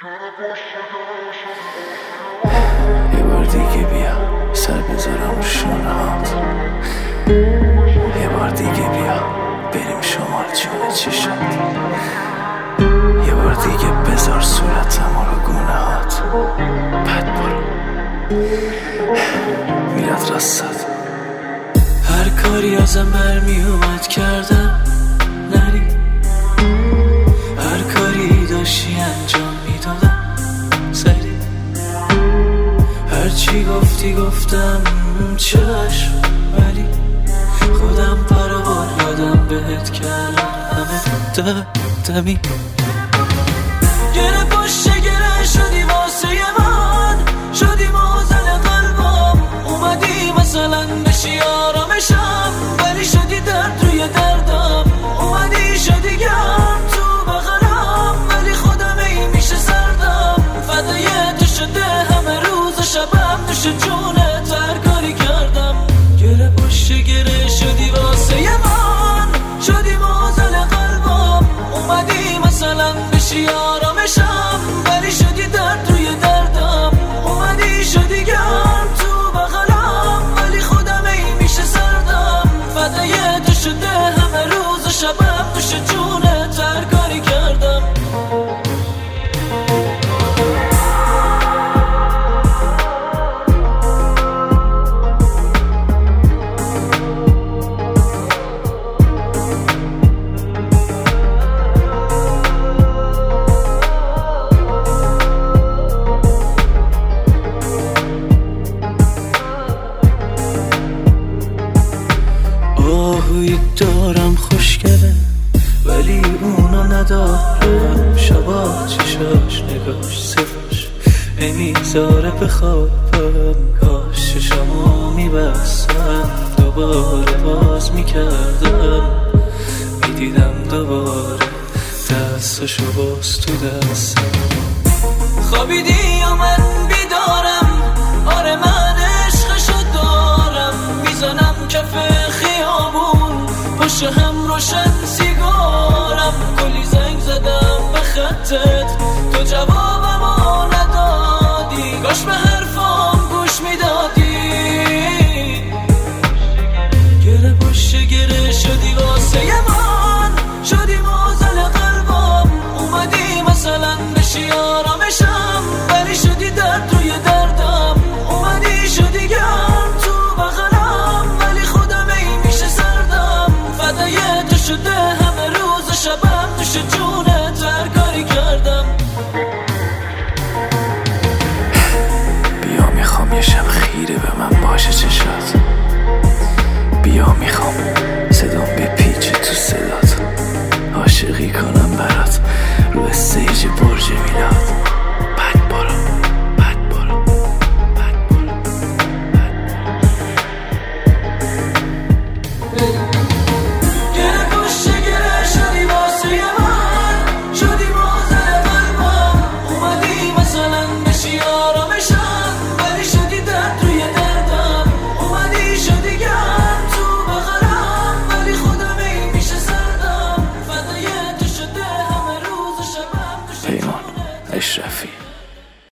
یه بار دیگه بیا سر بذارم رو شونهات، یه بار دیگه بیا بریم شمال جون چشت، یه بار دیگه بذار صورتم رو گونهات، بعد برو میلاد راستاد. هر کاری ازم برمی اومد کردم نری، هر کاری داشتی انجام میدادم سری، هر چی گفتی گفتم چشم، ولی خودم پروار یادم بهت کردم همه دمی. گره پشت گره شدی واسه من، شدی مازل قلبم، اومدی مثلا بشی آرامشم، ولی شدی درد روی دردم، اومدی شدی گرم تو بغلم، ولی خودم ای میشه سردم، فدای تو شده همه روز و شبم، نوش جونت هر کاری کردم. گره پشت گره شدی واسه من، شدی مازل قلبم، اومدی مثلا بشی آرامشم، ولی شدی درد روی دردم، اومدی شدی گرم تو بغلم، ولی خودم ای میشه سردم، فدای تو شده همه روز و شبم، نوش جونت هر کاری کردم. آهوی دارم خوشگله ولی اونا ندارم، شبا چشاش نگاش صفاش نمیذاره بخوابم، کاش چشامو میبستم دوباره باز میکردم، میدیدم دوباره دستشو باز تو دستم. خوابیدی یا من بیدارم، آره من عشقشو دارم، میزنم کف خیابون پشت هم روشن سیگارم، کلی زنگ زدم به خطت تو جوابمو ندادی، کاش به حرفام گوش میدادی. گره پشت گره شدی واسه من، شدی مازل قلبم، اومدی مثلا بشی